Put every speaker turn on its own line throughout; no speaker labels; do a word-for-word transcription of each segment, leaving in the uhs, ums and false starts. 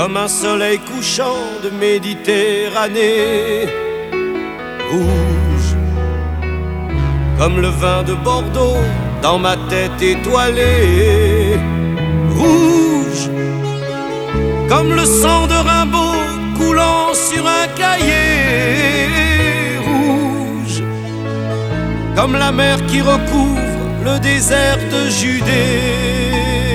comme un soleil couchant de Méditerranée. Rouge, comme le vin de Bordeaux dans ma tête étoilée. Rouge, comme le sang de Rimbaud coulant sur un cahier. Rouge, comme la mer qui recouvre le désert de Judée.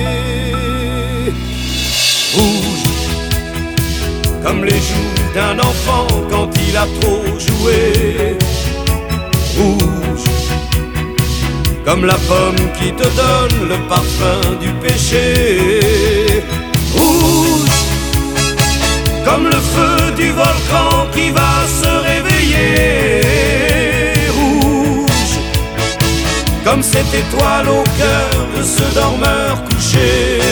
Rouge, comme les joues d'un enfant quand il a trop joué. Rouge, comme la pomme qui te donne le parfum du péché. Rouge, comme le feu du volcan qui va se réveiller. Rouge, comme cette étoile au cœur de ce dormeur couché.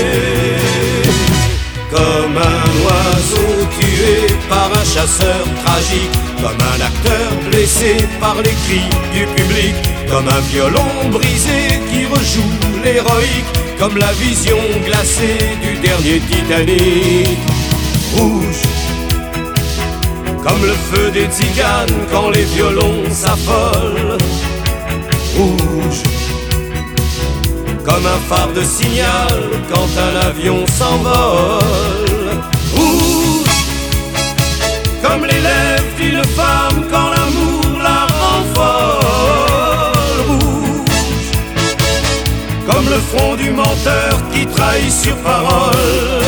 Comme un oiseau tué par un chasseur tragique, comme un acteur blessé par les cris du public, comme un violon brisé qui rejoue l'héroïque, comme la vision glacée du dernier Titanic. Rouge, comme le feu des tziganes quand les violons s'affolent. Rouge, comme un phare de signal quand un avion s'envole. Rouge, comme les lèvres d'une femme quand l'amour la rend folle. Rouge, comme le front du menteur qui trahit sur parole.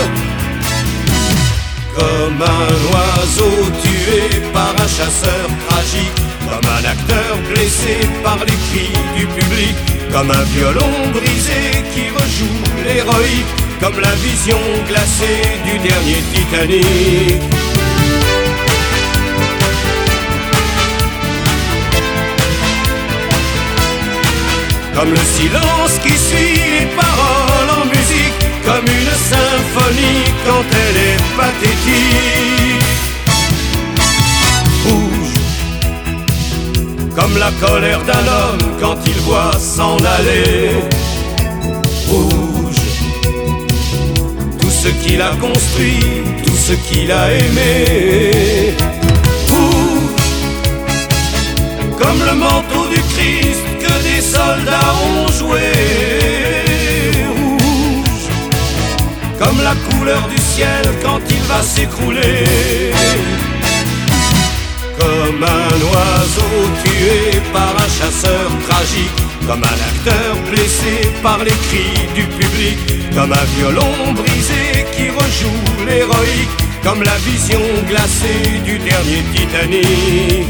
Comme un oiseau tué par un chasseur tragique, comme un acteur blessé par les cris du public, comme un violon brisé qui rejoue l'héroïque, comme la vision glacée du dernier Titanic. Comme le silence qui suit les paroles en musique, comme une symphonie quand elle est pathétique. Rouge, comme la colère d'un homme quand il voit s'en aller. Rouge, tout ce qu'il a construit, tout ce qu'il a aimé. Rouge, comme le manteau du Christ que des soldats ont joué. Rouge, comme la couleur du ciel quand il va s'écrouler. Comme un oiseau tué par un chasseur tragique, comme un acteur blessé par les cris du public, comme un violon brisé qui rejoue l'héroïque, comme la vision glacée du dernier Titanic.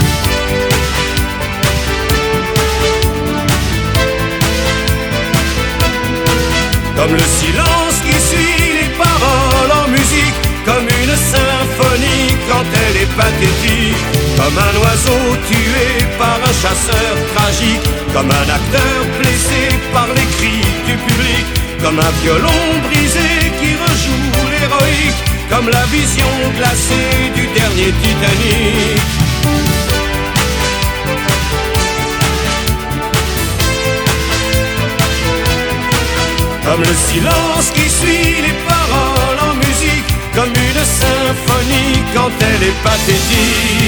Comme le silence qui suit les paroles en musique, comme une symphonie quand elle est pathétique. Comme un oiseau tué par un chasseur tragique, comme un acteur blessé par les cris du public, comme un violon brisé qui rejoue l'héroïque, comme la vision glacée du dernier Titanic. Comme le silence qui suit les paroles en musique, comme une symphonie quand elle est pathétique.